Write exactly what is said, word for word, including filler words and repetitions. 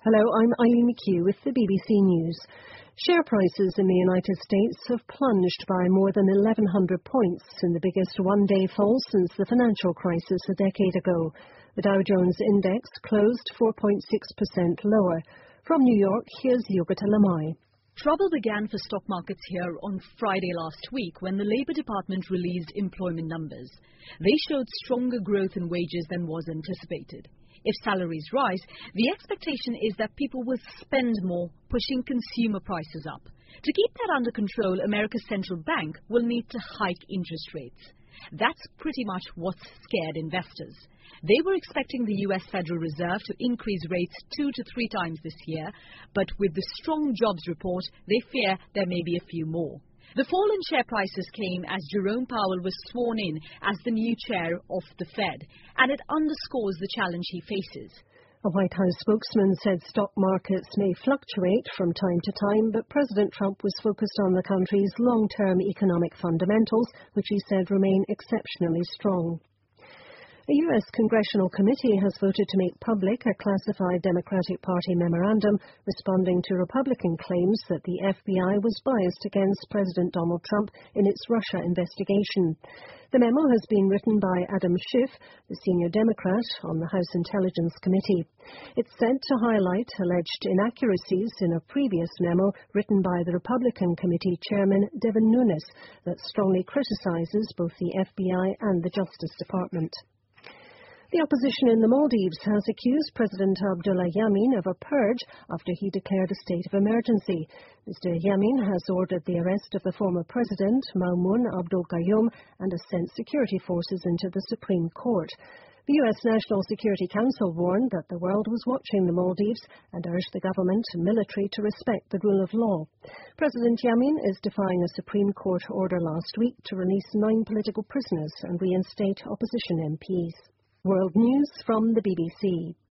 Hello, I'm Eileen McHugh with the B B C News. Share prices in the United States have plunged by more than eleven hundred points in the biggest one-day fall since the financial crisis a decade ago. The Dow Jones Index closed four point six percent lower. From New York, here's Yogita Lamai. Trouble began for stock markets here on Friday last week when the Labour Department released employment numbers. They showed stronger growth in wages than was anticipated. If salaries rise, the expectation is that people will spend more, pushing consumer prices up. To keep that under control, America's central bank will need to hike interest rates. That's pretty much what's scared investors. They were expecting the U S Federal Reserve to increase rates two to three times this year, but with the strong jobs report, they fear there may be a few more. The fall in share prices came as Jerome Powell was sworn in as the new chair of the Fed, and it underscores the challenge he faces. A White House spokesman said stock markets may fluctuate from time to time, but President Trump was focused on the country's long-term economic fundamentals, which he said remain exceptionally strong. A U S congressional committee has voted to make public a classified Democratic Party memorandum responding to Republican claims that the F B I was biased against President Donald Trump in its Russia investigation. The memo has been written by Adam Schiff, the senior Democrat on the House Intelligence Committee. It's said to highlight alleged inaccuracies in a previous memo written by the Republican Committee Chairman Devin Nunes that strongly criticizes both the F B I and the Justice Department. The opposition in the Maldives has accused President Abdullah Yameen of a purge after he declared a state of emergency. Mister Yameen has ordered the arrest of the former president, Maumoon Abdul Gayoom, and has sent security forces into the Supreme Court. The U S National Security Council warned that the world was watching the Maldives and urged the government and military to respect the rule of law. President Yameen is defying a Supreme Court order last week to release nine political prisoners and reinstate opposition M Ps. World News from the B B C.